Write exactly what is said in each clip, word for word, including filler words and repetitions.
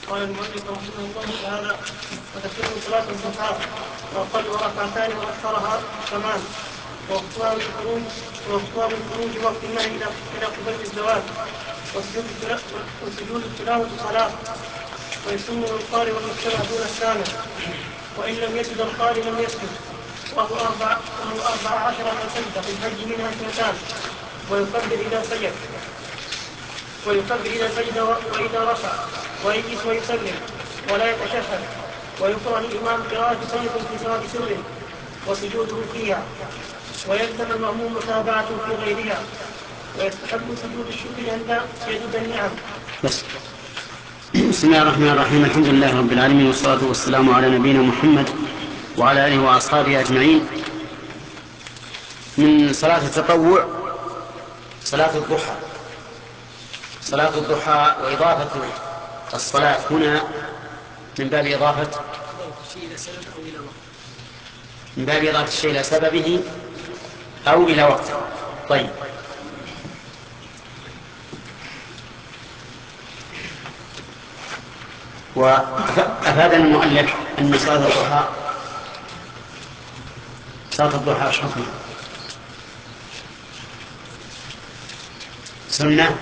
قال المؤلف رحمه الله تعالى: وتكون صلاة الضحى وأقلها ركعتان وأكثرها كمان، ووقتها بالخروج ووقتها بالخروج وقت النهي إلى قبيل الزواج، وسجود التلاوة صلاة، ويسن للقارئ والمستمع دون السامع، وإن لم يسجد القارئ لم يسجد، وهو أربع وهو أربع عشرة سجدة في الحج منها اثنتان، ويكبر إذا سجد ويكبر إذا سجد وإذا رفع، ويجلس ويسلم ولا يتشهد، ويقرأ الإمام قراءة سنة في صلاة سر وسجوده فيها، ويلزم المأموم متابعة في غيرها، ويستحب سجود الشكر عند يجد النعم. بس. بسم الله الرحمن الرحيم. الحمد لله رب العالمين، والصلاة والسلام على نبينا محمد وعلى آله وأصحابه أجمعين. من صلاة التطوع صلاة الضحى. صلاة الضحى وإضافة الصلاة هنا من باب إضافة من باب إضافة الشيء إلى سببه أو إلى وقته. طيب، وأفاد المؤلف أن صلاة الضحى صلاة الضحى ايش حكمها؟ سنة.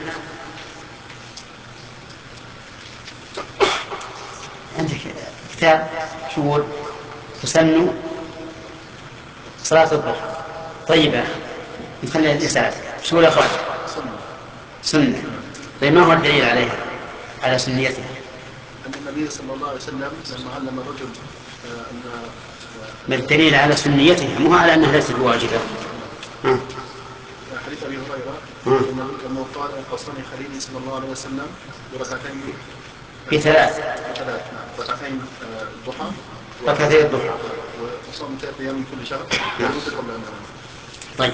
عندك كتاب شو تسن صلاة الضحى. طيب يا أخي، نخليها الإسعاد. شو يا أخوان؟ سنة. طيب، ما هو الدليل عليها على سنيتها؟ أن النبي صلى الله عليه وسلم لما علم الرجل أن ما الدليل على سنيتها؟ مو على أنها ليست واجبة. ها. حديث أبي هريرة أنه قال: أوصاني خليلي صلى الله عليه وسلم بركعتين في ثلاث ثلاث ركعتين الضحى ركعتي الضحى وصوم ثلاث أيام من كل شهر. طيب،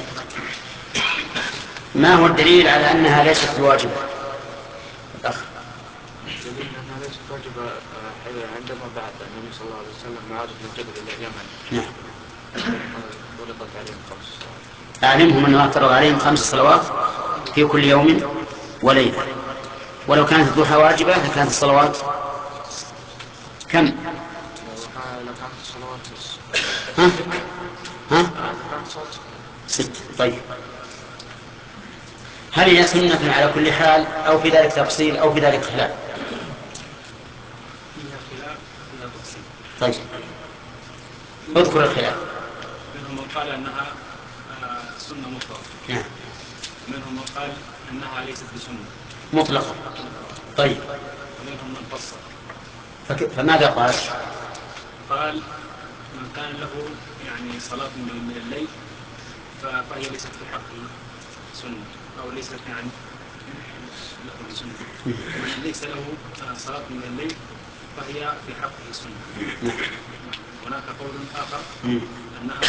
ما هو الدليل على أنها ليست واجبة؟ الأخ. الدليل أنها ليست واجبة عندما بعث النبي صلى الله عليه وسلم معاذ بن جبل إلى اليمن. نعم. فرضت عليهم خمس صلوات. أعلمهم أنه افترض عليهم خمس صلوات في كل يوم وليلة. ولو كانت الضحى واجبة لكانت الصلوات كم؟ لو كانت الصلوات ها؟ ها؟ لو كانت الصلوات ست. طيب، هل هي سنة على كل حال أو في ذلك تفصيل أو في ذلك خلاف؟ فيها خلاف فيها تفصيل. طيب، اذكر الخلاف. منهم من قال أنها سنة مطلقة. نعم. منهم من قال أنها ليست بسنة مطلقة. طيب، ومنهم من فصل. فك... فماذا قال؟ قال: من كان له يعني صلاة من الليل فهي ليست في حقه سنة، أو ليست يعني له بسنة. ومن ليس له صلاة من الليل فهي في حقه سنة. هناك قول آخر أنها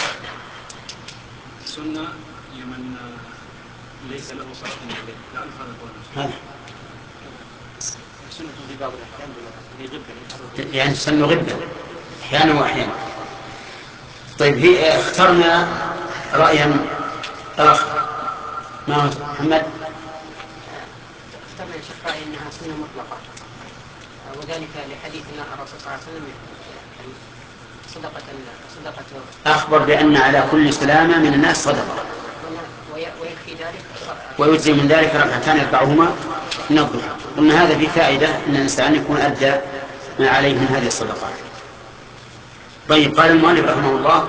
سنة لمن ليس له صلاة من الليل. لا هذا قول هذا سنة في بعض الأحيان غبة، يعني تسمى غبة أحيانا وأحيانا. طيب، هي اخترنا رأيا آخر. ما هو محمد؟ اخترنا شيخ رأي أنها سنة مطلقة، وذلك لحديث الرسول صلى الله عليه وسلم صدقة صدقة أخبر بأن على كل سلامة من الناس صدقة، ويكفي ذلك ويجزي من ذلك ركعتان يرفعهما من الضحى. قلنا هذا في فائدة أن الإنسان يكون أدى ما عليه من هذه الصدقات. طيب، قال المؤلف رحمه الله: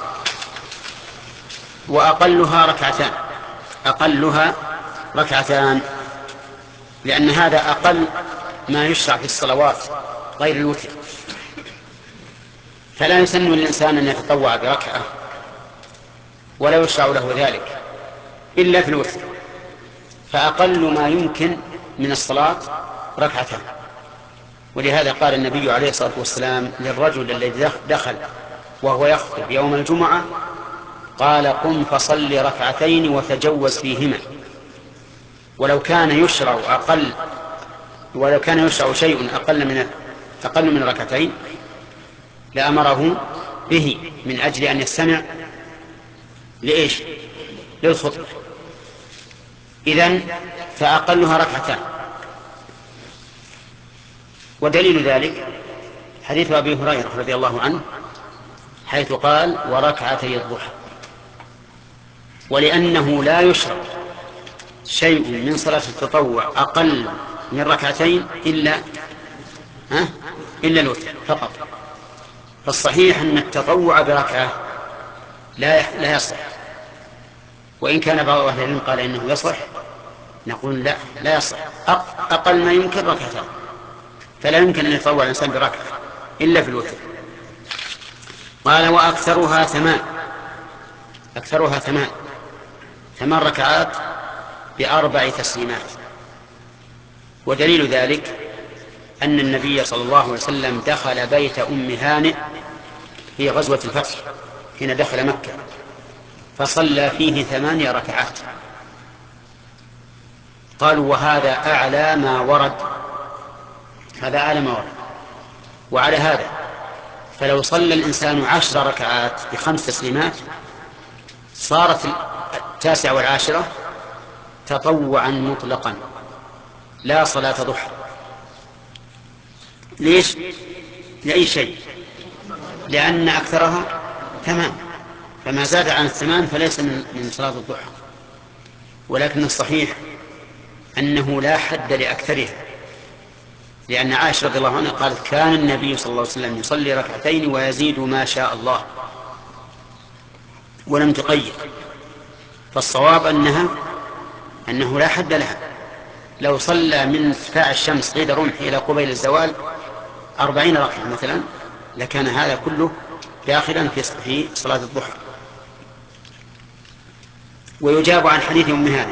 وأقلها ركعتان. أقلها ركعتان لأن هذا أقل ما يشرع في الصلوات غير الوتر، فلا يسن للإنسان أن يتطوع بركعة ولا يشرع له ذلك إلا في الوتر، فأقل ما يمكن من الصلاة ركعتان. ولهذا قال النبي عليه الصلاة والسلام للرجل الذي دخل وهو يخطب يوم الجمعة: قال: قم فصل ركعتين وتجوز فيهما. ولو كان يشرع أقل ولو كان يشرع شيء أقل من أقل من ركعتين لأمره به من أجل أن يستمع لإيش؟ للخطبة. إذن فأقلها ركعتان. ودليل ذلك حديث أبي هريرة رضي الله عنه حيث قال وركعتي الضحى، ولأنه لا يشرع شيء من صلاة التطوع أقل من ركعتين إلا ها إلا الوتر فقط. فالصحيح أن التطوع بركعة لا لا يصح، وإن كان بعض أهل العلم قال إنه يصح، نقول لا لا يصح، أقل ما يمكن ركعتان، فلا يمكن أن يتطوع الإنسان بركعة إلا في الوتر. قال وأكثرها ثمان، أكثرها ثمان ثمان ركعات بأربع تسليمات. ودليل ذلك أن النبي صلى الله عليه وسلم دخل بيت أم هانئ في غزوة الفتح حين دخل مكة فصلى فيه ثمانية ركعات. قالوا وهذا أعلى ما ورد، هذا أعلى ما ورد. وعلى هذا فلو صلى الإنسان عشر ركعات بخمس تسليمات صارت التاسعة والعاشرة تطوعا مطلقا لا صلاة ضحى. ليش؟ لأي شيء، لأن أكثرها ثمان، فما زاد عن الثمان فليس من صلاة الضحى. ولكن الصحيح أنه لا حد لأكثرها، لأن عائشة رضي الله عنها قالت كان النبي صلى الله عليه وسلم يصلي ركعتين ويزيد ما شاء الله، ولم تقيد. فالصواب أنها أنه لا حد لها. لو صلى من ارتفاع الشمس قيد رمح إلى قبيل الزوال أربعين ركعة مثلا لكان هذا كله داخلا في صلاة الضحى. ويجاب عن حديث أم هانئ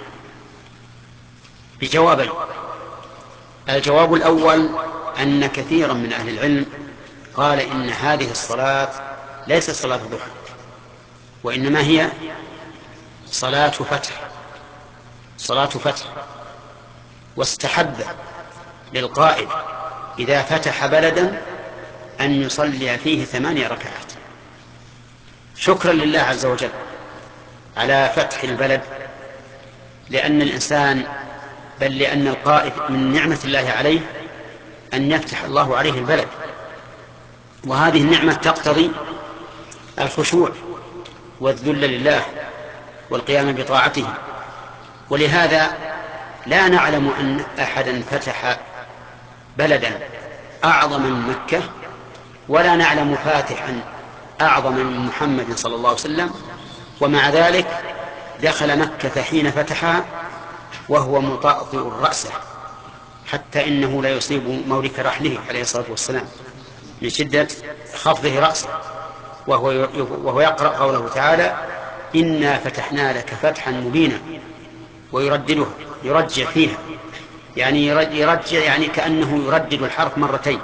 بجوابين. الجواب الأول أن كثيرا من أهل العلم قال إن هذه الصلاة ليست صلاة الضحى، وإنما هي صلاة فتح، صلاة فتح. واستحب للقائد إذا فتح بلدا أن يصلي فيه ثمانية ركعات شكرا لله عز وجل على فتح البلد، لأن الإنسان بل لأن القائد من نعمة الله عليه أن يفتح الله عليه البلد، وهذه النعمة تقتضي الخشوع والذل لله والقيام بطاعته. ولهذا لا نعلم أن أحدا فتح بلدا أعظم من مكة، ولا نعلم فاتحا أعظم من محمد صلى الله عليه وسلم، ومع ذلك دخل مكة حين فتحها وهو مطأطئ رأسه حتى إنه لا يصيب مورك رحله عليه الصلاة والسلام من شدة خفضه رأسه، وهو وهو يقرأ قوله تعالى إنا فتحنا لك فتحا مبينا، ويردده يرجع فيها، يعني يرجع يعني كأنه يردد الحرف مرتين.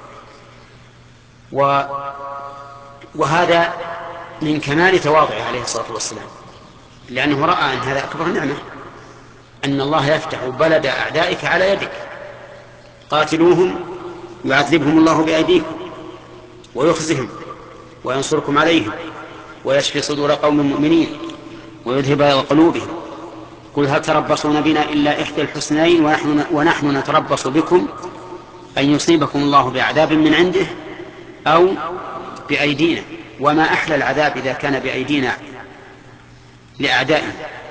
و وهذا من كمال تواضعه عليه الصلاة والسلام، لأنه رأى أن هذا أكبر نعمة، أن الله يفتح بلد أعدائك على يدك، قاتلوهم يعذبهم الله بأيديكم ويخزهم وينصركم عليهم ويشفي صدور قوم مؤمنين ويذهب قلوبهم. قل هل تربصون بنا إلا إحدى الحسنين ونحن, ونحن نتربص بكم أن يصيبكم الله بعذاب من عنده أو بأيدينا، وما أحلى العذاب إذا كان بأيدينا لأعدائنا.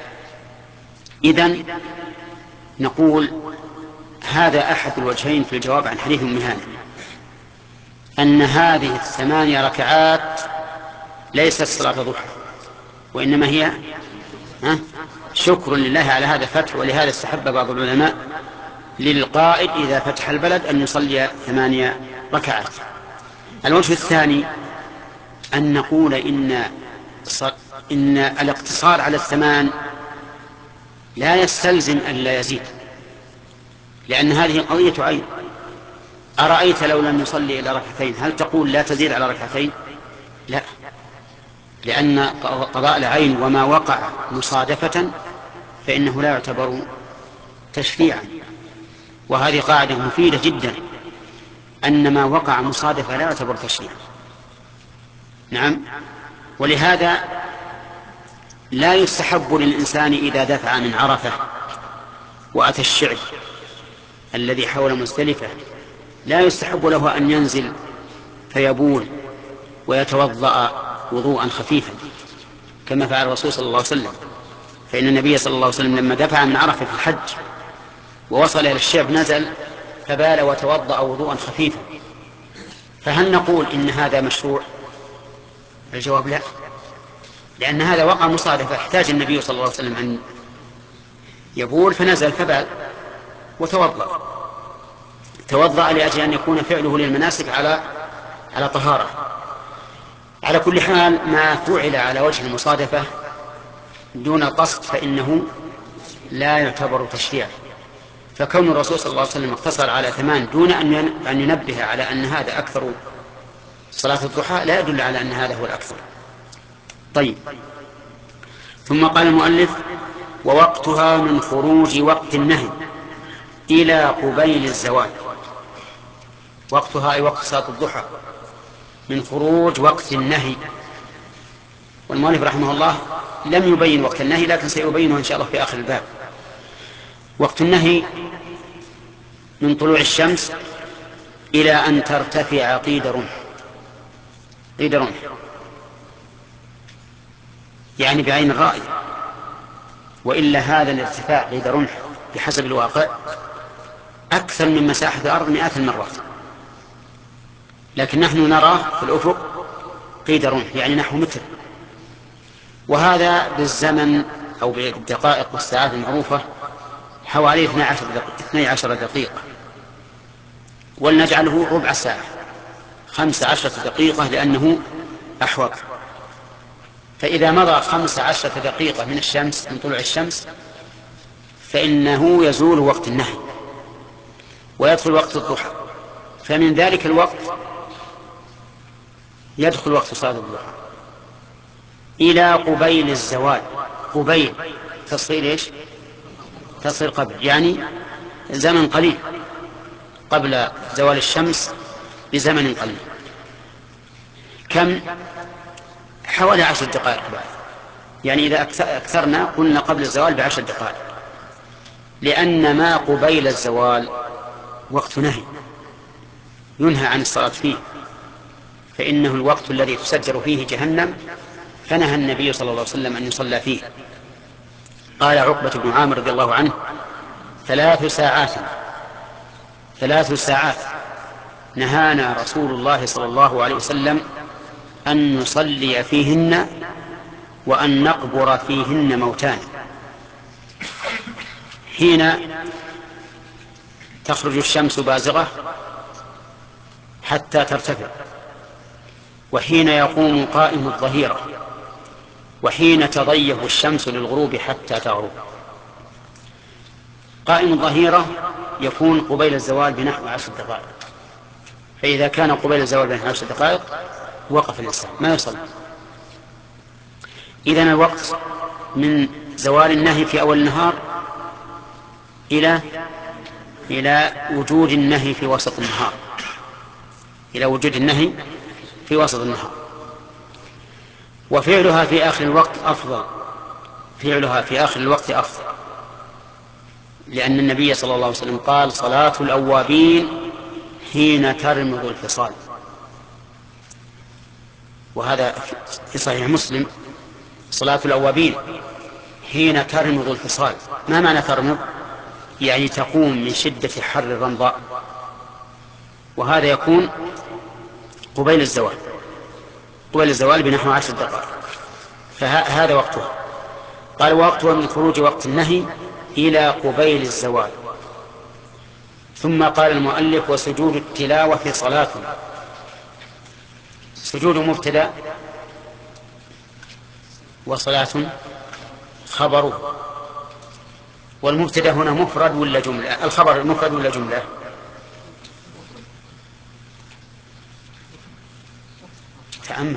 إذن نقول هذا أحد الوجهين في الجواب عن حديث أم هانئ، أن هذه الثمانية ركعات ليست صلاة ضحى، وإنما هي شكر لله على هذا الفتح. ولهذا استحب بعض العلماء للقائد إذا فتح البلد أن يصلي ثمانية ركعات. الوجه الثاني أن نقول إن إن الاقتصار على الثمان لا يستلزم أن لا يزيد، لأن هذه قضية عين. أرأيت لو لم يصلي إلى ركعتين هل تقول لا تزيد على ركعتين؟ لا، لأن قضاء العين وما وقع مصادفة فإنه لا يعتبر تشفيعا، وهذه قاعدة مفيدة جدا، أن ما وقع مصادفة لا يعتبر تشفيعا. نعم. ولهذا لا يستحب للإنسان إذا دفع من عرفة وأتى الشعب الذي حول مزدلفة لا يستحب له أن ينزل فيبول ويتوضأ وضوءا خفيفا كما فعل الرسول صلى الله عليه وسلم، فإن النبي صلى الله عليه وسلم لما دفع من عرفة في الحج ووصل إلى الشعب نزل فبال وتوضأ وضوءا خفيفا. فهل نقول إن هذا مشروع؟ الجواب لا، لأن هذا وقع مصادفة، احتاج النبي صلى الله عليه وسلم أن يبول فنزل فبال وتوضأ توضأ لأجل أن يكون فعله للمناسك على على طهارة. على كل حال ما فعل على وجه المصادفة دون القصد فإنه لا يعتبر تشريعا، فكون الرسول صلى الله عليه وسلم اقتصر على ثمان دون أن ينبه على أن هذا أكثر صلاة الضحى لا يدل على أن هذا هو الأكثر. طيب، ثم قال المؤلف: ووقتها من خروج وقت النهي إلى قبيل الزوال. وقتها أي وقت صلاة الضحى من خروج وقت النهي. والمؤلف رحمه الله لم يبين وقت النهي، لكن سيبينه إن شاء الله في آخر الباب. وقت النهي من طلوع الشمس إلى أن ترتفع قيد رمح. قيد رمح يعني بعين الرأي، وإلا هذا الارتفاع قيد رمح بحسب الواقع أكثر من مساحة الأرض مئات المرات، لكن نحن نراه في الأفق قيد رمح يعني نحو متر، وهذا بالزمن أو بالدقائق والساعات المعروفة حوالي اثنتي عشرة دقيقة، ولنجعله ربع ساعة، خمس عشرة دقيقة لأنه أحوط. فإذا مضى خمس عشرة دقيقة من الشمس من طلوع الشمس فإنه يزول وقت النهي ويدخل وقت الضحى، فمن ذلك الوقت يدخل وقت صلاة الضحى إلى قبيل الزوال. قبيل تصير إيش؟ تصير قبل، يعني زمن قليل قبل زوال الشمس بزمن قليل. كم؟ حوالي عشر دقائق بعد، يعني إذا أكثرنا قلنا قبل الزوال بعشر دقائق، لأن ما قبيل الزوال وقت نهي ينهى عن الصلاة فيه، فإنه الوقت الذي تسجر فيه جهنم، فنهى النبي صلى الله عليه وسلم أن يصلى فيه. قال عقبة بن عامر رضي الله عنه: ثلاث ساعات ثلاث ساعات نهانا رسول الله صلى الله عليه وسلم أن نصلي فيهن وأن نقبر فيهن موتانا. حين تخرج الشمس بازغة حتى ترتفع، وحين يقوم قائم الظهيرة، وحين تضيف الشمس للغروب حتى تغرب. قائم الظهيرة يكون قبيل الزوال بنحو عشر دقائق، فإذا كان قبيل الزوال بنحو عشر دقائق وقف الإنسان ما يصلي. إذن الوقت من زوال النهي في أول النهار إلى إلى وجود النهي في وسط النهار إلى وجود النهي في وسط النهار. وفعلها في آخر الوقت أفضل، فعلها في آخر الوقت أفضل، لأن النبي صلى الله عليه وسلم قال: صلاة الأوابين حين ترمض الفصال. وهذا في صحيح مسلم: صلاة الأوابين حين ترمض الفصال. ما معنى ترمض؟ يعني تقوم من شدة حر الرمضاء، وهذا يكون قبيل الزوال قبيل الزوال بنحو عشر دقائق، فهذا وقتها. قال: وقتها من خروج وقت النهي إلى قبيل الزوال. ثم قال المؤلف: وسجود التلاوة صلاة. سجود مبتدأ وصلاة خبره، والمبتدأ هنا مفرد ولا جملة؟ الخبر مفرد ولا جملة؟ تأمل.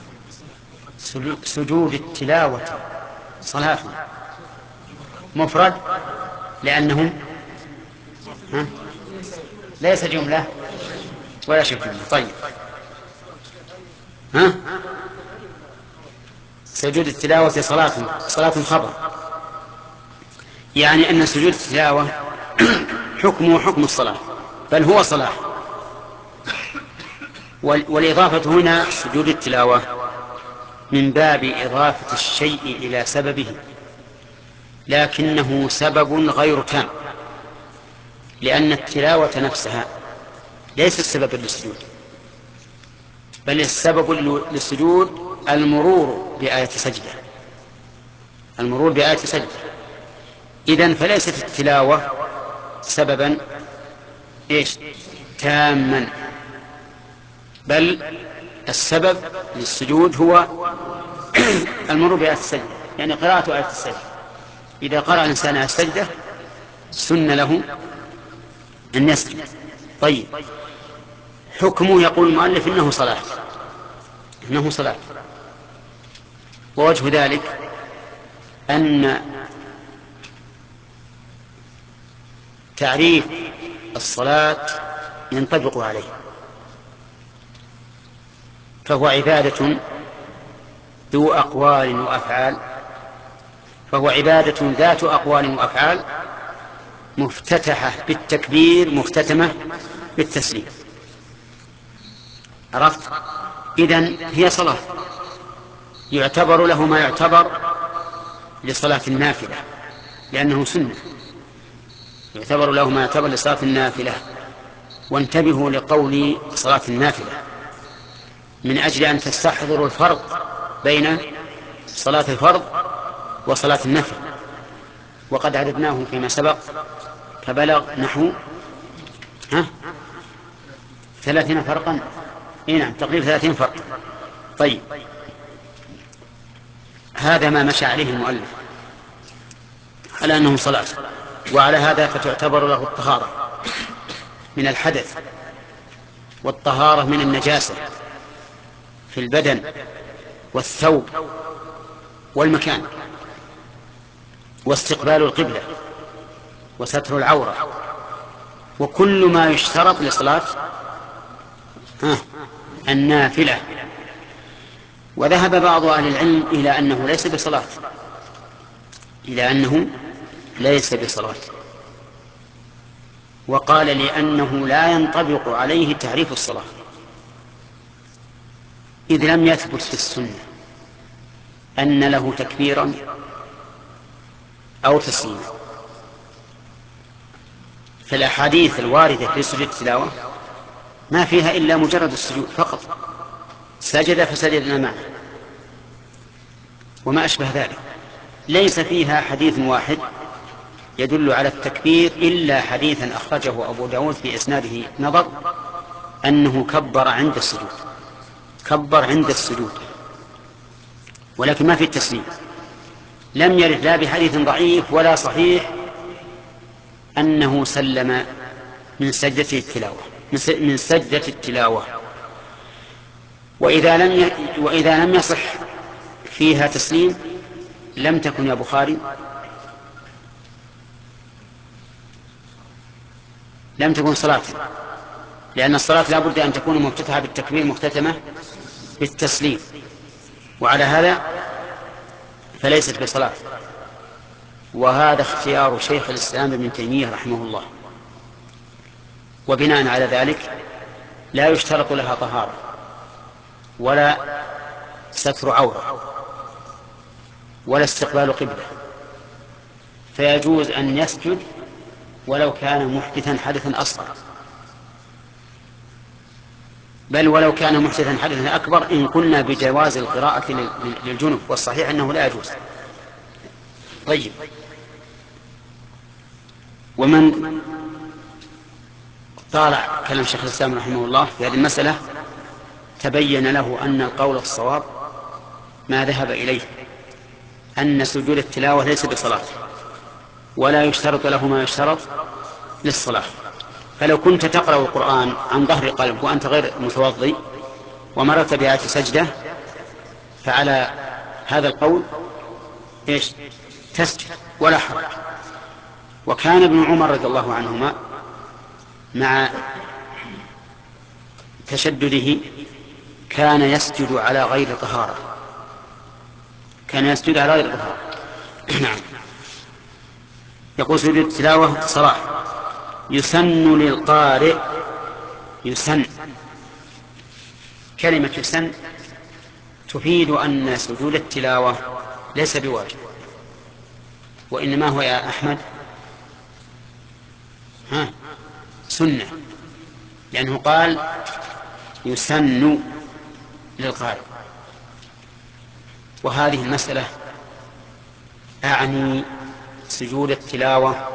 سجود التلاوة صلاة مفرد لأنه ها؟ ليس جملة ولا شيء جملة. طيب، ها؟ سجود التلاوة صلاة صلاة خبر، يعني أن سجود التلاوة حكمه حكم الصلاة، بل هو صلاة، والإضافة هنا سجود التلاوة من باب إضافة الشيء إلى سببه، لكنه سبب غير تام، لأن التلاوة نفسها ليس السبب للسجود، بل السبب للسجود المرور بآية سجدة، المرور بآية سجدة. إذن فليست التلاوة سببا إيش تاما، بل السبب للسجود هو المرور بآية السجدة، يعني قراءة آية السجدة. إذا قرأ الإنسان آية السجدة سن له أن يسجد. طيب، حكمه يقول المؤلف إنه صلاة، إنه صلاة. ووجه ذلك أن تعريف الصلاة ينطبق عليه، فهو عبادة ذو أقوال وأفعال، فهو عبادة ذات أقوال وأفعال مفتتحة بالتكبير مختتمة بالتسليم. عرفت؟ إذن هي صلاة، يعتبر له ما يعتبر لصلاة النافلة لأنه سنة، يعتبر له ما يعتبر لصلاة النافلة. وانتبهوا لقول صلاة النافلة من أجل أن تستحضروا الفرق بين صلاة الفرض وصلاة النفل، وقد عرفناه فيما سبق فبلغ نحو ها ثلاثين فرقا. إيه نعم، تقريبا ثلاثين فرق. طيب، هذا ما مشى عليه المؤلف على أنه صلاة، وعلى هذا فتعتبر له الطهارة من الحدث، والطهارة من النجاسة في البدن والثوب والمكان، واستقبال القبلة، وستر العورة، وكل ما يشترط لصلاة النافلة. وذهب بعض أهل العلم إلى أنه ليس بصلاة، إلى أنه ليس بصلاة، وقال لأنه لا ينطبق عليه تعريف الصلاة، إذ لم يثبت في السنة أن له تكبيرا أو تسليما. فالأحاديث الواردة في سجود التلاوة ما فيها إلا مجرد السجود فقط، سجد فسجدنا معه وما أشبه ذلك. ليس فيها حديث واحد يدل على التكبير إلا حديثا أخرجه أبو داود في إسناده نظر أنه كبر عند السجود، كبر عند السجود، ولكن ما في التسليم. لم يرد لا بحديث ضعيف ولا صحيح أنه سلم من سجدة التلاوة، من سجدة التلاوة. وإذا لم ي... وإذا لم يصح فيها تسليم لم تكن يا بخاري لم تكن صلاة، لأن الصلاة لا بد أن تكون مفتتحة بالتكبير مختتمة بالتسليم، وعلى هذا فليست بصلاة. وهذا اختيار شيخ الإسلام ابن تيمية رحمه الله. وبناء على ذلك لا يشترط لها طهارة ولا ستر عورة ولا استقبال قبلة، فيجوز أن يسجد ولو كان محدثا حدثا أصغر، بل ولو كان محدثا حدثا أكبر إن كنا بجواز القراءة للجنب، والصحيح أنه لا يجوز. طيب، ومن طالع كلام شيخ الإسلام رحمه الله في هذه المسألة تبين له أن القول الصواب ما ذهب إليه، أن سجود التلاوة ليس بصلاة ولا يشترط له ما يشترط للصلاة. فلو كنت تقرأ القرآن عن ظهر قلب وأنت غير متوضي ومرت بآية سجدة فعلى هذا القول إيش تسجد ولا حرج. وكان ابن عمر رضي الله عنهما مع تشدده كان يسجد على غير طهارة، كان يسجد على غير طهارة. نعم. يقول سجود التلاوة صلاة. يسن للقارئ، يسن كلمة يسن تفيد أن سجود التلاوة ليس بواجب، وإنما هو يا أحمد ها سنة، لأنه قال يسن للقارئ. وهذه المسألة أعني سجود التلاوة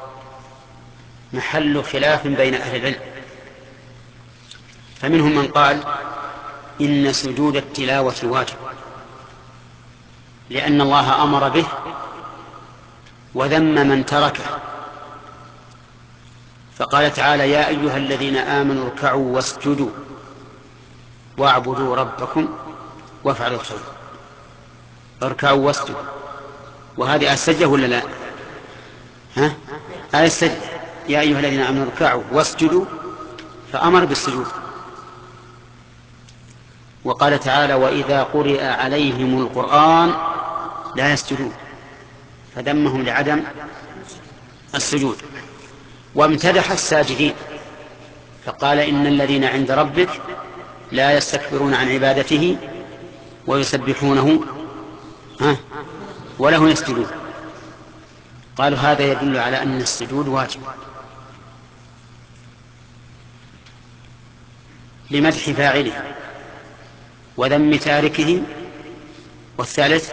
محل خلاف بين أهل العلم، فمنهم من قال إن سجود التلاوة واجب، لأن الله أمر به وذم من تركه، فقال تعالى يا أيها الذين آمنوا اركعوا واسجدوا واعبدوا ربكم وافعلوا الخير. اركعوا واسجدوا، وهذه السجدة ولا لا؟ ها؟ آية السجدة يا أيها الذين آمنوا اركعوا واسجدوا، فأمر بالسجود. وقال تعالى وإذا قرئ عليهم القرآن لا يسجدون، فذمهم لعدم السجود. وامتدح الساجدين فقال إن الذين عند ربك لا يستكبرون عن عبادته ويسبحونه ها وله يسجدون. قالوا هذا يدل على أن السجود واجب لمدح فاعله وذم تاركه. والثالث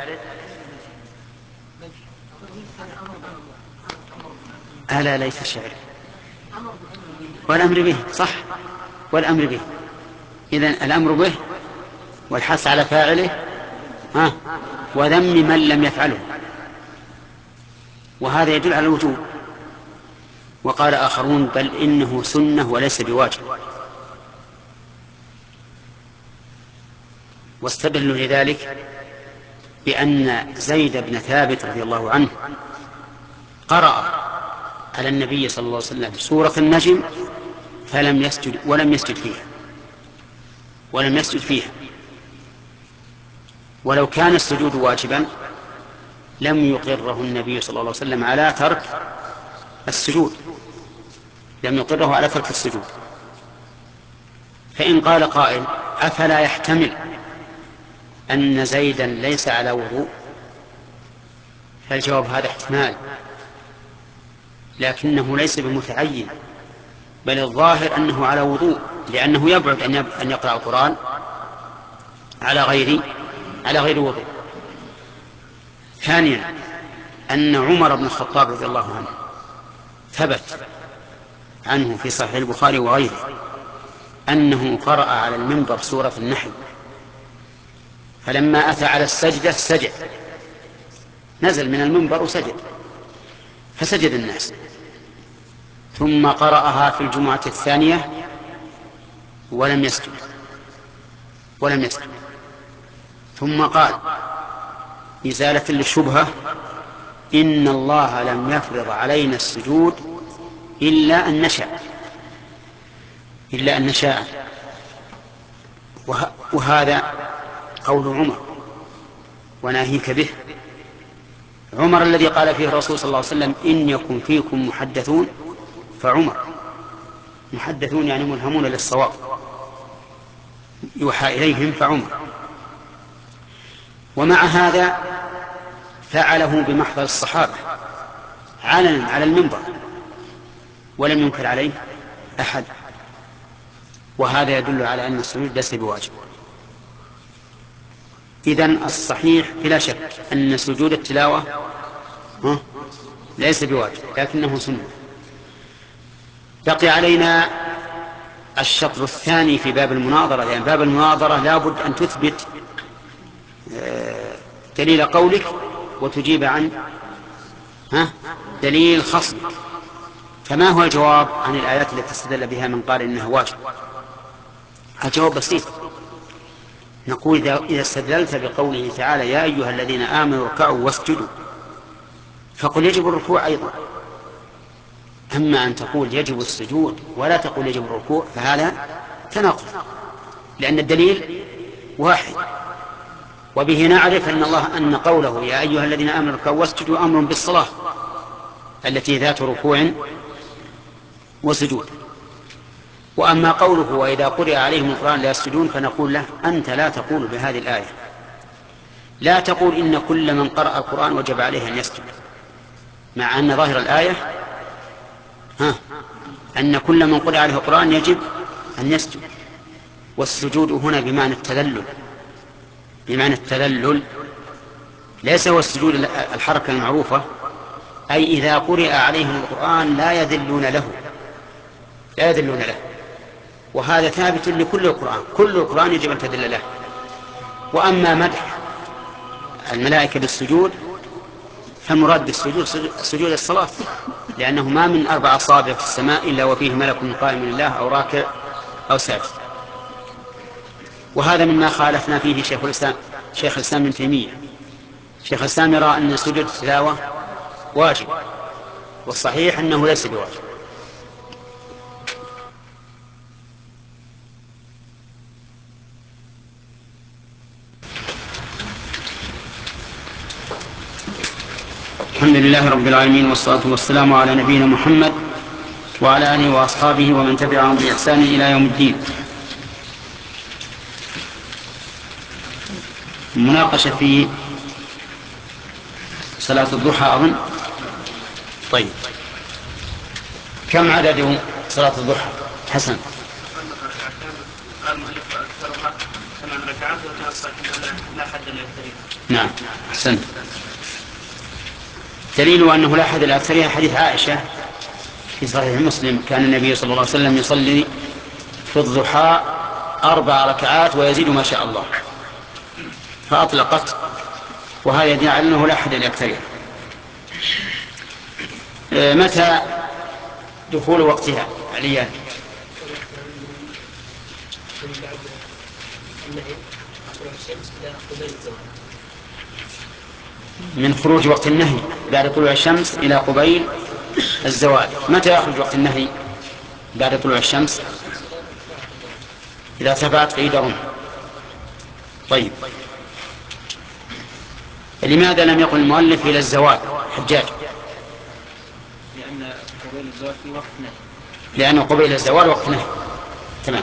ألا ليس الشعر والأمر به، صح، والأمر به. إذن الأمر به والحث على فاعله ها وذم من لم يفعله، وهذا يدل على الوجوب. وقال آخرون بل إنه سنة وليس بواجب، واستدلوا لذلك بأن زيد بن ثابت رضي الله عنه قرأ على النبي صلى الله عليه وسلم سورة النجم فلم يسجد ولم يسجد فيها ولم يسجد فيها ولو كان السجود واجبا لم يقره النبي صلى الله عليه وسلم على ترك السجود، لم يقره على ترك السجود. فإن قال قائل أفلا يحتمل أن زيدا ليس على وضوء؟ فالجواب هذا احتمال، لكنه ليس بمتعين، بل الظاهر أنه على وضوء، لأنه يبعد أن يقرأ القرآن على غير على غير وضوء. ثانيا أن عمر بن الخطاب رضي الله عنه ثبت عنه في صحيح البخاري وغيره أنه قرأ على المنبر سورة النحل، فلما أتى على السجدة سجد، نزل من المنبر وسجد، فسجد الناس، ثم قرأها في الجمعة الثانية ولم يسجد ولم يسجد ثم قال إزالة للشبهة إن الله لم يفرض علينا السجود إلا أن نشاء إلا أن نشاء وه... وهذا قول عمر وناهيك به. عمر الذي قال فيه الرسول صلى الله عليه وسلم إن يكن فيكم محدثون فعمر، محدثون يعني ملهمون للصواب يوحى إليهم فعمر. ومع هذا فعله بمحضر الصحابة علنا على المنبر ولم ينكر عليه أحد، وهذا يدل على أن السجود ليس بواجب. إذن الصحيح بلا شك أن سجود التلاوة ليس بواجب لكنه سنة. بقي علينا الشطر الثاني في باب المناظرة، لأن باب المناظرة لا بد أن تثبت دليل قولك وتجيب عن ها دليل خصمك. فما هو الجواب عن الآيات التي استدل بها من قال إنها واجب؟ الجواب بسيط، نقول إذا استدللت بقوله تعالى يا أيها الذين آمنوا اركعوا واسجدوا فقل يجب الركوع أيضا. أما أن تقول يجب السجود ولا تقول يجب الركوع فهذا تناقض، لأن الدليل واحد. وبه نعرف أن الله أن قوله يا أيها الذين آمنوا اركعوا واسجدوا أمر بالصلاة التي ذات ركوع وسجود. وأما قوله وإذا قرئ عليهم القرآن لا يسجدون فنقول له أنت لا تقول بهذه الآية، لا تقول إن كل من قرأ القرآن وجب عليه أن يسجد، مع أن ظاهر الآية ها أن كل من قرأ عليه القرآن يجب أن يسجد. والسجود هنا بمعنى التذلل، بمعنى التذلل، ليس هو السجود الحركة المعروفة، أي إذا قرئ عليهم القرآن لا يذلون له، لا يذلون له. وهذا ثابت لكل القرآن، كل القرآن يجب أن تذل له. وأما مدح الملائكة بالسجود فالمراد بالسجود سجود الصلاة، لأنه ما من أربع أصابع في السماء إلا وفيه ملك قائم لله أو راكع أو ساجد. وهذا مما خالفنا فيه شيخ الإسلام شيخ الإسلام ابن تيمية. شيخ الإسلام يرى أن سجود التلاوة واجب، والصحيح أنه ليس بواجب. الحمد لله رب العالمين، والصلاة والسلام على نبينا محمد وعلى آله وأصحابه ومن تبعهم بإحسان إلى يوم الدين. مناقشة في صلاة الضحى أظن. طيب، كم عدد صلاة الضحى؟ حسن. ثمان ركعات وكان صحيح لا حد للأكثرية. نعم أحسنت. دليل أنه لا حد للأكثرية حديث عائشة في صحيح مسلم: كان النبي صلى الله عليه وسلم يصلي في الضحى أربع ركعات ويزيد ما شاء الله، فأطلقت، وهذا يدل على أنه لا حد للأكثرية. متى دخول وقتها عليا؟ من خروج وقت النهي بعد طلوع الشمس إلى قبيل الزوال. متى يخرج وقت النهي بعد طلوع الشمس؟ إذا ارتفعت قيد رمح. طيب، لماذا لم يقل المؤلف إلى الزوال؟ حجاج. لأن قبيل الزوال في وقت نهي. لأنه قبيل الزوال وقت نهي. تمام.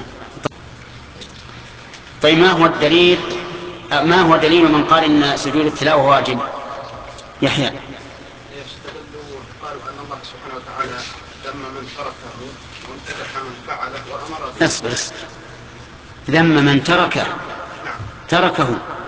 طيب، ما هو الدليل ما هو دليل من قال إن سجود التلاوة واجب؟ يحيى. يستدلوا قالوا أن الله سبحانه وتعالى ذم من تركه وامتدح من فعله وأمر به. اصبر اصبر. ذم من تركه تركه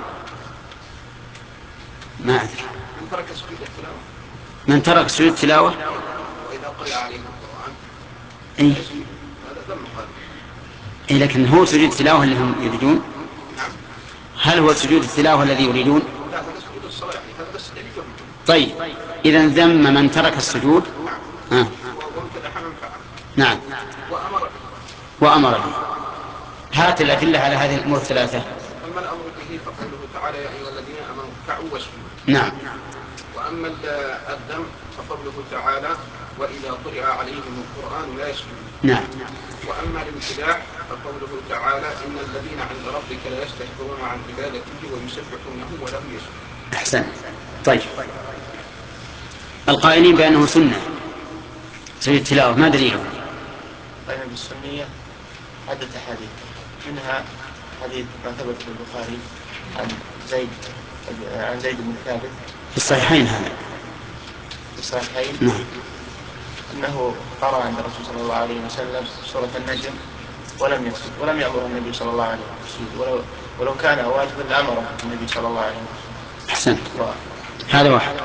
ما أدري. من ترك سجود التلاوة، من ترك سجود التلاوة وإذا قرئ عليه القرآن أي. هذا ذم قال. إيه، لكن هو سجود التلاوة اللي هم يريدون؟ هل هو سجود التلاوة الذي يريدون؟ لا، هذا سجود الصلاة، يعني هذا بس دليل. طيب، إذن ذم من ترك السجود. آه. وامتدح من فعله. نعم. وأمر به. وأمر به. هات الأدلة على هذه الأمور الثلاثة. أما الأمر به فقوله تعالى: يا أيها الذين آمنوا اركعوا واسجدوا. نعم. وأما الذم فقوله تعالى: وإذا قرئ عليهم القرآن لا يسجدون. نعم. وأما الامتداح فقوله تعالى: إن الذين عند ربك لا يستكبرون عن عبادته ويسبحونه وله يسجدون. أحسن. طيب، القائلين بأنه سنة سجود التلاوة ما دليلهم؟ قائل بالسنية عدة حديث، منها حديث ما ثبت في البخاري عن زيد عن زيد بن ثابت في الصحيحين. هذا في الصحيحين. نعم. أنه قرأ عند الرسول صلى الله عليه وسلم سورة النجم ولم يسجد، ولم يأمر النبي صلى الله عليه وسلم، ولو, ولو كان واجبا لأمره النبي صلى الله عليه وسلم. أحسن. هذا واحد،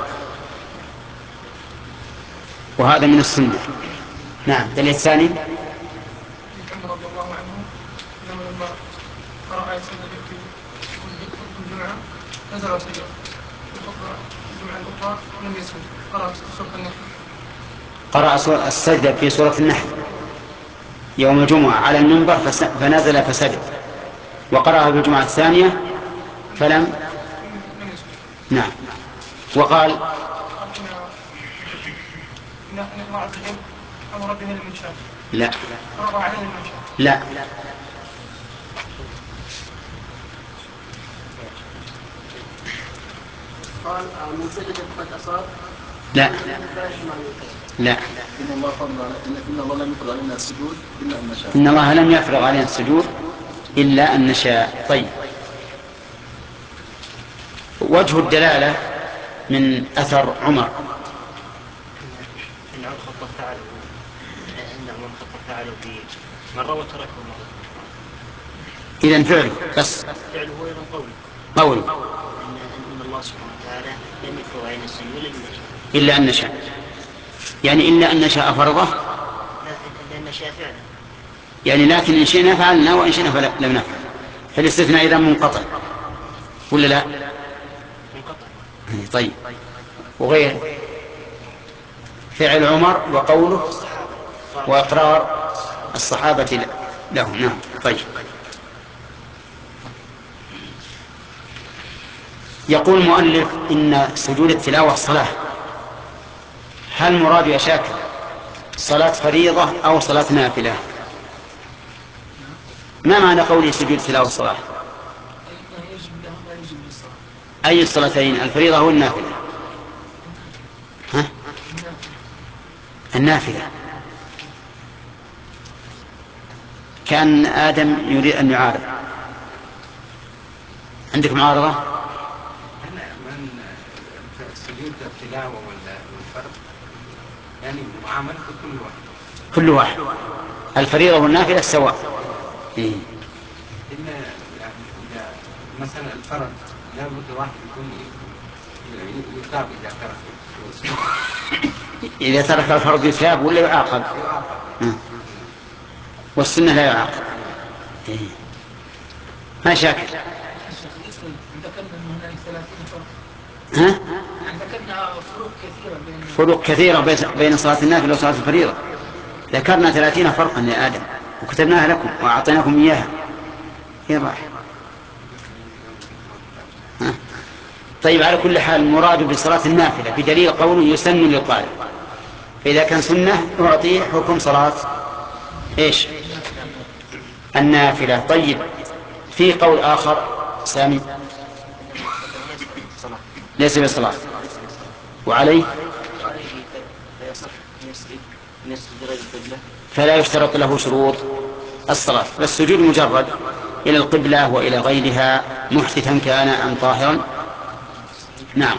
وهذا من السنة. نعم. دليل الثاني عمر رضي الله عنه لما قرأ آية في الجمعة نزل وسجد، في الخطبة الجمعة الأخرى لم يسجد، قرأ سورة النحل. قرأ السجدة في سورة النحل يوم الجمعة على المنبر فنزل فسجد، وقرأها في الجمعة الثانية فلم. نعم. وقال لا لا قال من سجد فقد أصاب. لا لا. إن الله فرض إن الله لم يفرض علينا السجود إلا أن نشاء. إن الله لم يفرض علينا السجود إلا أن نشاء. طيب، وجه الدلالة من أثر عمر. إن عمر خطب فعله إن عمر خطب فعله بمرة وتركه مرة. إذن فعله بس. فعله هو أيضا قوله. قوله. إن الله سبحانه وتعالى لم يفرض علينا السجود إلا أن نشاء. يعني إلا أن نشاء فرضه. إلا أن نشاء فعله. يعني لكن إن شئنا فعلنا وإن شئنا فلم نفعل. فالاستثناء إذا منقطع ولا لا؟ منقطع. طيب، وغير فعل عمر وقوله وإقرار الصحابة له. نعم. طيب، يقول المؤلف إن سجود التلاوة صلاة. هل مراد يا شاكر صلاة فريضة أو صلاة نافلة؟ ما معنى قوله سجود التلاوة صلاة؟ أي الصلاتين، الفريضة أو النافلة؟ ها؟ النافلة. كان آدم يريد أن يعارض. عندك معارضة؟ من سجود التلاوة والفرض يعني معاملة كل واحد. كل واحد. الفريضة والنافلة سواء. إيه؟ إلا يعني إذا مثلا الفرض لابد واحد يكون يثاب إذا ترك. إذا ترك الفرض يثاب ولا يعاقب؟ والسنة لا يعاقب. إيه؟ ما شاكل. ذكرنا أن هناك ثلاثين فرق. ها؟ ذكرنا فروق كثيرة بين فروق كثيرة بين صلاة النافلة وصلاة الفريضة. ذكرنا ثلاثين فرقا يا آدم وكتبناها لكم وأعطيناكم إياها. هي راح. طيب، على كل حال المراد بصلاة النافلة بدليل قوله يسن للقارئ. فإذا كان سنة أعطي حكم صلاة إيش؟ النافلة. طيب، في قول آخر سامي ليس بصلاة وعليه فلا يشترط له شروط الصلاة، فالسجود مجرد إلى القبلة وإلى غيرها محدثا كان أم طاهرا. نعم.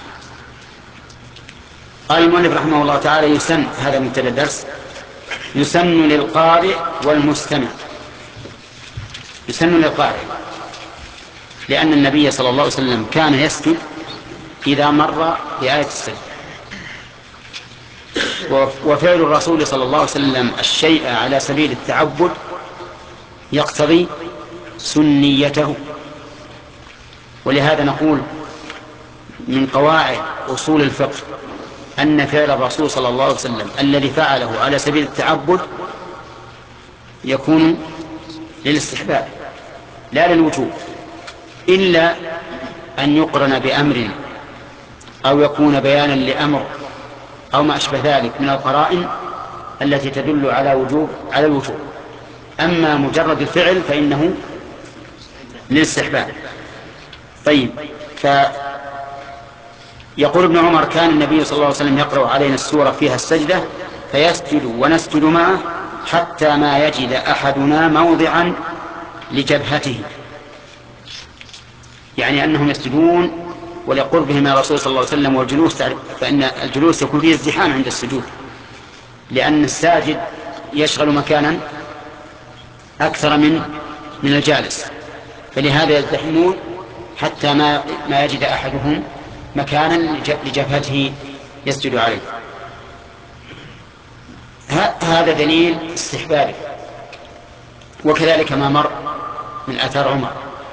قال المؤلف رحمه الله تعالى يسن، هذا مبتدأ الدرس، يسن للقارئ والمستمع. يسن للقارئ لأن النبي صلى الله عليه وسلم كان يسجد إذا مر بآية السجد، وفعل الرسول صلى الله عليه وسلم الشيء على سبيل التعبد يقتضي سنيته. ولهذا نقول من قواعد أصول الفقه أن فعل الرسول صلى الله عليه وسلم الذي فعله على سبيل التعبد يكون للاستحباب لا للوجوب، إلا أن يقرن بأمر أو يكون بيانا لأمر أو ما أشبه ذلك من القرائن التي تدل على وجوب على الوجوب. أما مجرد الفعل فإنه للاستحباب. طيب، فيقول ابن عمر كان النبي صلى الله عليه وسلم يقرأ علينا السورة فيها السجدة فيسجد ونسجد معه حتى ما يجد أحدنا موضعا لجبهته، يعني أنهم يسجدون ولقربهم من الرسول صلى الله عليه وسلم والجلوس، فإن الجلوس يكون فيه ازدحام عند السجود لأن الساجد يشغل مكانا أكثر من من الجالس، فلهذا يزدحمون حتى ما ما يجد أحدهم مكانا لجبهته يسجد عليه. هذا دليل استحبابه، وكذلك ما مر من آثار عمر.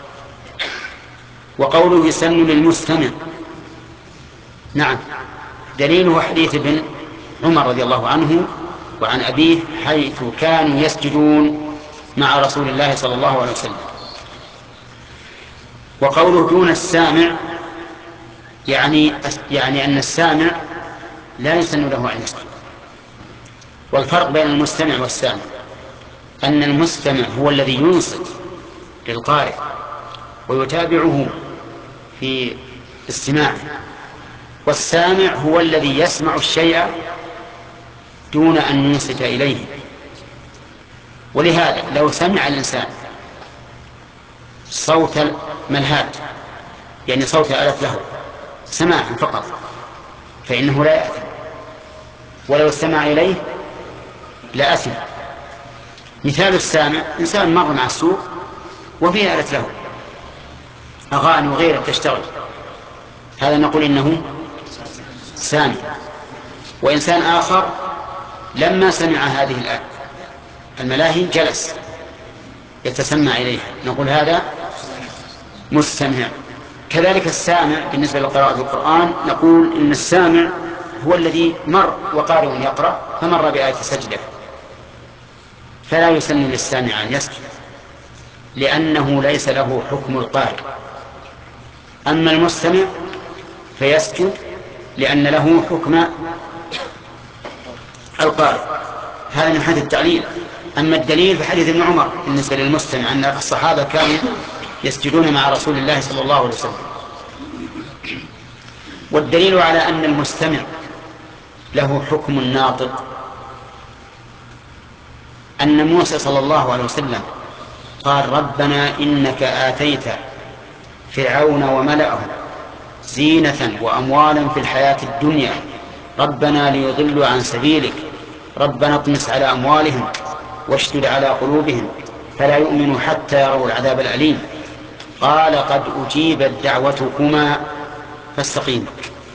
وقوله يسن للمستمع، نعم، دليله حديث ابن عمر رضي الله عنه وعن أبيه حيث كانوا يسجدون مع رسول الله صلى الله عليه وسلم. وقوله دون السامع يعني يعني أن السامع لا يسن له أن يسجد. والفرق بين المستمع والسامع أن المستمع هو الذي ينصت للقارئ ويتابعه في استماعه، والسامع هو الذي يسمع الشيء دون أن ينصت إليه. ولهذا لو سمع الإنسان صوت ملهات، يعني صوت آلة له سماعا فقط، فإنه لا يأثم، ولو استمع إليه لا أثم. مثال السامع: إنسان مر مع السوق وفيه آلة له أغاني وغيرها تشتغل، هذا نقول إنه سامع. وإنسان آخر لما سمع هذه الملاهي جلس يتسمع إليها، نقول هذا مستمع. كذلك السامع بالنسبة لقراءة القرآن، نقول إن السامع هو الذي مر وقارئ يقرأ فمر بآية سجدة، فلا يسن للسامع أن يسجد لأنه ليس له حكم القارئ. أما المستمع فيسجد لأن له حكم القارئ. هذا من حيث التعليل. أما الدليل في حديث ابن عمر بالنسبة للمستمع أن الصحابة كانوا يسجدون مع رسول الله صلى الله عليه وسلم. والدليل على أن المستمع له حكم الناطق أن موسى صلى الله عليه وسلم قال: ربنا إنك آتيت فرعون وملأه زينة وأموالا في الحياة الدنيا ربنا ليضلوا عن سبيلك ربنا اطمس على أموالهم واشدد على قلوبهم فلا يؤمنوا حتى يروا العذاب الأليم قال: قد أجيبت دعوتكما فاستقيموا.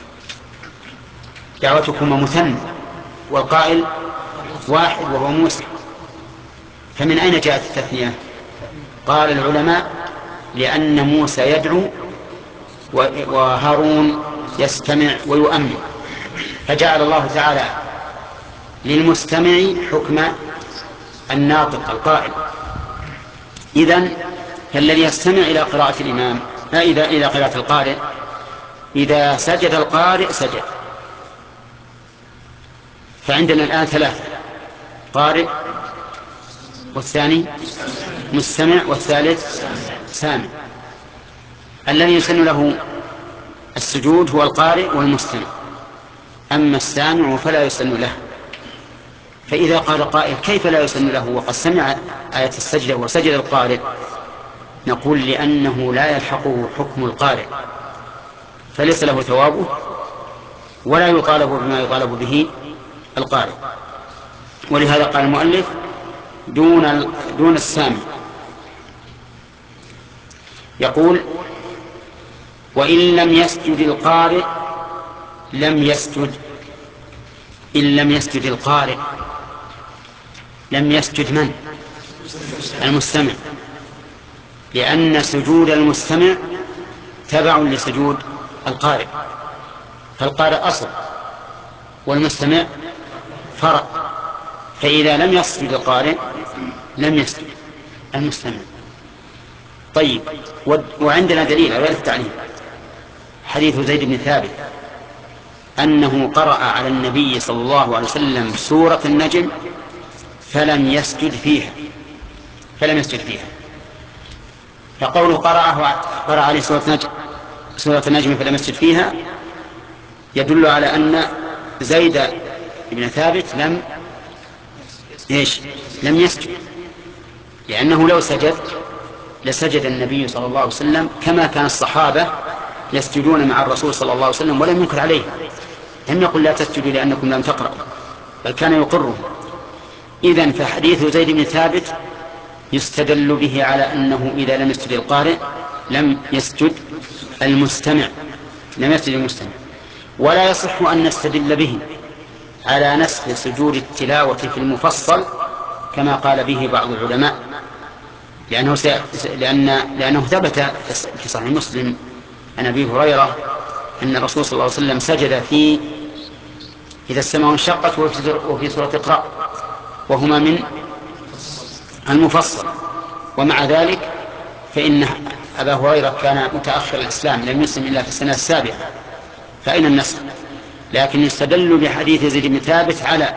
دعوتكما مثنى والقائل واحد وهو موسى، فمن أين جاءت التثنية؟ قال العلماء: لأن موسى يدعو وهارون يستمع ويؤمن، فجعل الله تعالى للمستمع حكم الناطق القائل. إذن فالذي يستمع إلى قراءة الإمام إذا إلى قراءة القارئ إذا سجد القارئ سجد. فعندنا الآن ثلاثة: قارئ، والثاني مستمع، والثالث سامع. الذي يسن له السجود هو القارئ والمستمع، أما السامع فلا يسن له. فإذا قال قائل: كيف لا يسن له وقد سمع آية السجدة وسجد القارئ؟ نقول: لأنه لا يلحقه حكم القارئ، فليس له ثوابه ولا يطالب بما يطالب به القارئ. ولهذا قال المؤلف: دون دون السامع. يقول: وإن لم يسجد القارئ لم يسجد. إن لم يسجد القارئ لم يسجد من؟ المستمع، لأن سجود المستمع تبع لسجود القارئ، فالقارئ أصل والمستمع فرع، فإذا لم يسجد القارئ لم يسجد المستمع. طيب، وعندنا دليل على التعليم حديث زيد بن ثابت أنه قرأ على النبي صلى الله عليه وسلم سورة النجم فلم يسجد فيها فلم يسجد فيها فقوله قرأه قرأ عليه سورة النجم سورة النجم فلم يسجد فيها يدل على أن زيد بن ثابت لم إيش لم يسجد، لأنه لو سجد لسجد النبي صلى الله عليه وسلم كما كان الصحابة يسجدون مع الرسول صلى الله عليه وسلم ولم ينكر عليه. لم يقل لا تسجدوا لأنكم لم تقرأوا، بل كان يقره. إذن فحديث زيد بن ثابت يستدل به على أنه إذا لم يسجد القارئ لم يسجد المستمع لم يسجد المستمع. ولا يصح أن نستدل به على نسخ سجود التلاوة في المفصل كما قال به بعض العلماء، لأنه, لأن لأنه ثبت في صحيح مسلم عن أبي هريرة أن الرسول صلى الله عليه وسلم سجد في إذا السماء انشقت وفي سورة اقرأ، وهما من المفصل. ومع ذلك فإن أبا هريرة كان متأخر الإسلام، لم يسلم إلا في السنة السابعة، فأين النسخ؟ لكن يستدل بحديث زيد بن ثابت على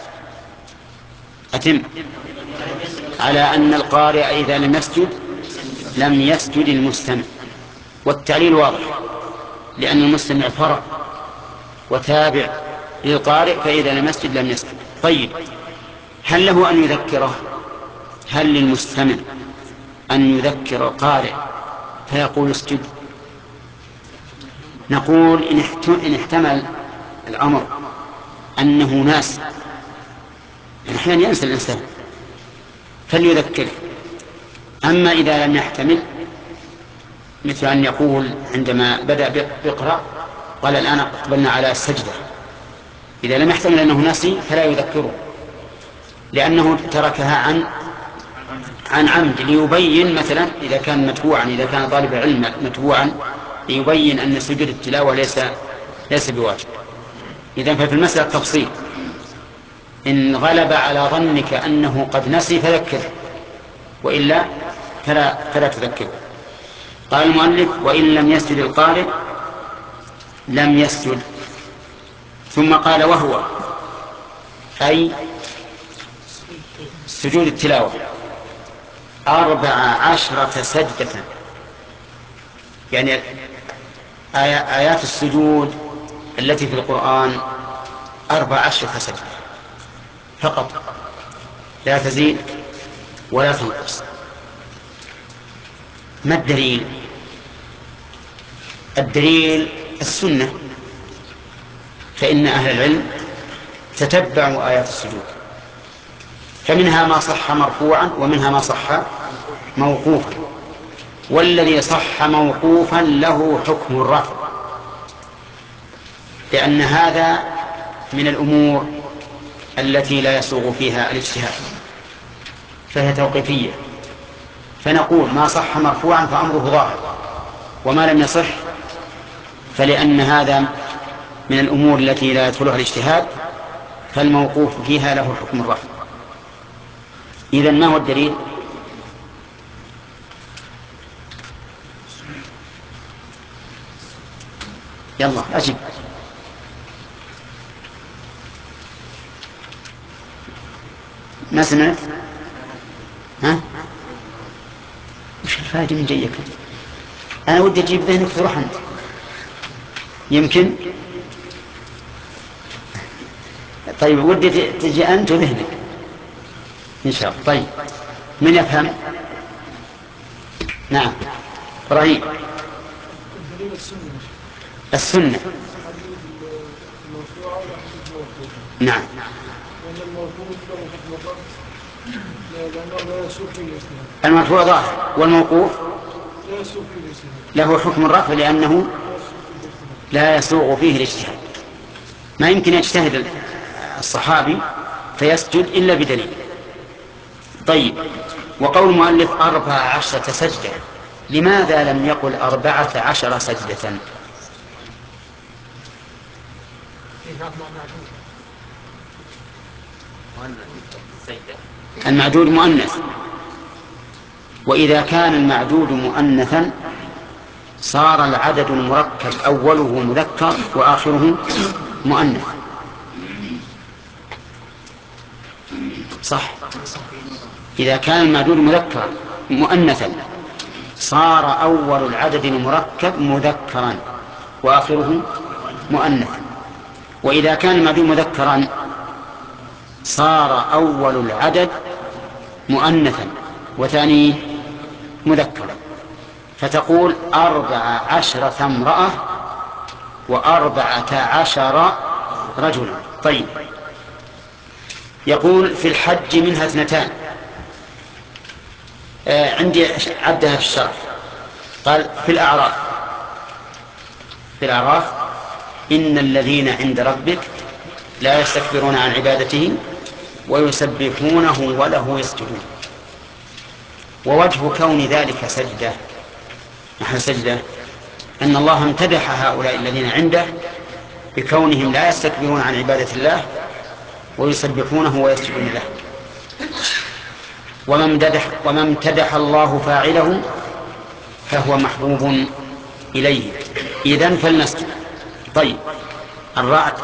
أتم على أن القارئ إذا لم يسجد لم يسجد المستمع. والتعليل واضح، لأن المستمع فرع وتابع للقارئ، فإذا لم يسجد لم يسجد. طيب، هل له أن يذكره؟ هل للمستمع أن يذكر قارئ فيقول اسجد؟ نقول إن احتمل الأمر أنه ناس، أحيانا ينسى الإنسان فليذكره. أما إذا لم يحتمل، مثل أن يقول عندما بدأ بيقرأ قال الآن أقبلنا على السجدة، إذا لم يحتمل أنه نسي فلا يذكره، لأنه تركها عن عن عمد، ليبين مثلا إذا كان متبوعا، إذا كان طالب العلم متبوعا، ليبين أن سجود التلاوة ليس ليس بواجب. إذن ففي المسألة تفصيل، إن غلب على ظنك أنه قد نسي فذكره، وإلا فلا, فلا تذكره. قال المؤلف: وإن لم يسجد القارئ لم يسجد. ثم قال: وهو أي سجود التلاوة أربع عشرة سجدة، يعني آيات السجود التي في القرآن أربع عشرة سجدة فقط، لا تزيد ولا تنقص. ما الدليل؟ الدليل السنة، فإن أهل العلم تتبعوا آيات السجود، فمنها ما صح مرفوعا ومنها ما صح موقوفا، والذي صح موقوفا له حكم الرفع، لأن هذا من الأمور التي لا يسوغ فيها الاجتهاد، فهي توقيفية، فنقول ما صح مرفوعا فأمره ظاهر، وما لم يصح فلأن هذا من الأمور التي لا يدخلها الاجتهاد فالموقوف فيها له حكم الرفع. إذن ما هو الدليل؟ يلا أجب. ما سمعت؟ ها؟ وش الفائدة من جيك؟ أنا ودي أجيب ذهنك تروح أنت، يمكن. طيب ودي تجي أنت وذهنك إن شاء الله. طيب من يفهم؟ نعم إبراهيم. السنة. نعم. المرفوع ظاهر والموقوف له حكم الرفع لأنه لا يسوغ فيه الاجتهاد، ما يمكن يجتهد الصحابي فيسجد إلا بدليل. طيب، وقول المؤلف أربع عشرة سجدة، لماذا لم يقل أربعة عشر سجدة؟ المعدود مؤنث، وإذا كان المعدود مؤنثا صار العدد المركب أوله مذكر وآخره مؤنث، صح؟ إذا كان المعدود مذكر مؤنثا صار أول العدد المركب مذكرا وآخره مؤنثا، وإذا كان المعدود مذكرا صار أول العدد مؤنثا وثانيه مذكرا، فتقول أربع عشرة امرأة وأربعة عشر رجلا. طيب، يقول في الحج منها اثنتان، آه عندي عدها في الشرع، قال في الأعراف في الأعراف إن الذين عند ربك لا يستكبرون عن عبادته ويسبحونه وله يسجدون. ووجه كون ذلك سجدة نحن سجدة أن الله امتدح هؤلاء الذين عنده بكونهم لا يستكبرون عن عبادة الله ويسبحونه ويسجدون له. وما امتدح, وما امتدح الله فاعله فهو محبوب إليه. إذن فلنسجد. طيب، الرعد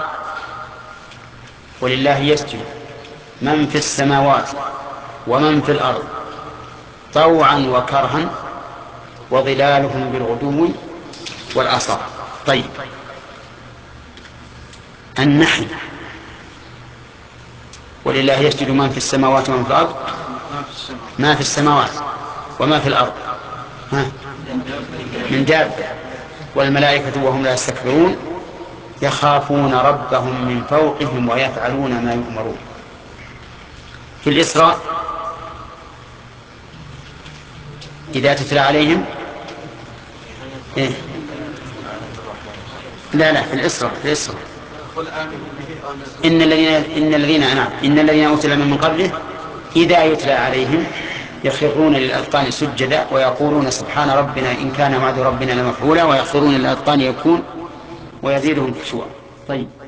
ولله يسجد من في السماوات ومن في الأرض طوعا وكرها وظلالهم بالغدو والآصال. طيب، النحل ولله يسجد من في السماوات ومن في الأرض. ما في السماوات وما في الأرض ها؟ من دابة والملائكة وهم لا يستكبرون يخافون ربهم من فوقهم ويفعلون ما يؤمرون. في الإسراء إذا تتلى عليهم إيه؟ لا لا في الإسراء في الإسراء إن الذين إن الذين نعم إن الذين أوتوا العلم من قبله إذا يتلى عليهم يخرون للأذقان سجدا ويقولون سبحان ربنا إن كان وعد ربنا لمفعولا ويخرون للأذقان يبكون ويزيدهم خشوعا. طيب.